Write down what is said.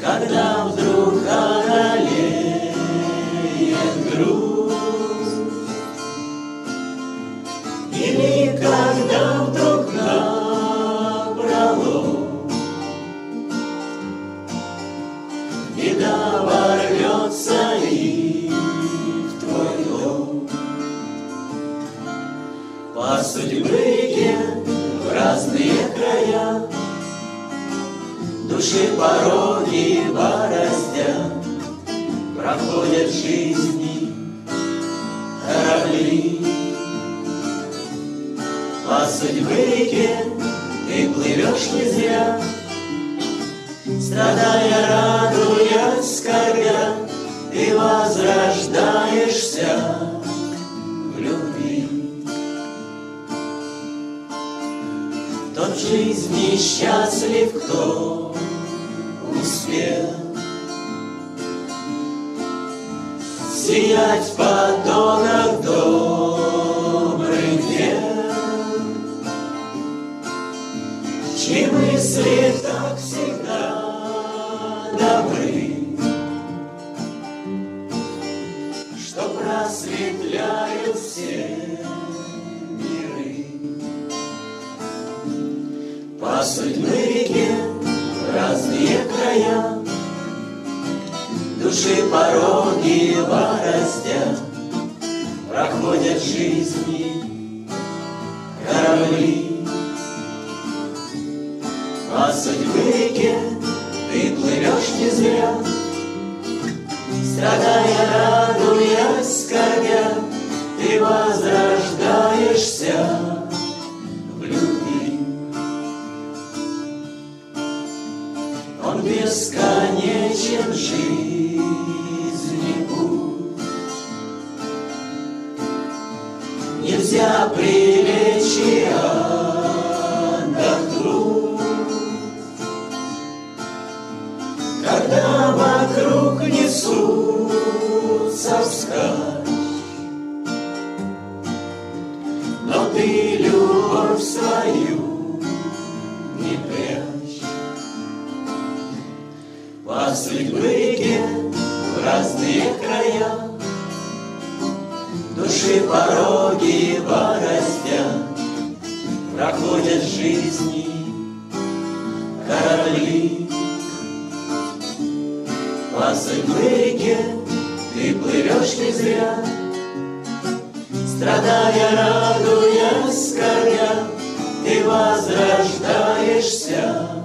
когда вдруг одолеет грусть, или когда вдруг напролом беда ворвется и в твой дом. По судьбе в разные края души пороги бороздят, проходят жизни корабли. По судьбе ты плывешь не зря, страдая, радуясь, скорбя, ты возрождаешься в любви. Тот в жизни счастлив, кто успел сиять в потоках добрых дел, чьи мысли так всегда добры, что просветляют все миры. По судьбе в разные края души пороги бороздят, проходят жизни корабли. По судьбе ты плывешь не зря, страдая, радуясь, скорбя, ты возрождаешься в любви. Он бесконечен, жизни путь, нельзя прилечь и отдохнуть, когда вокруг несутся вскачь. Но ты любовь свою не прячь. По судьбе в разные края души пороги бороздят, проходят жизни корабли. По судьбе ты плывешь не зря, страдая, радуясь, скорбя, ты возрождаешься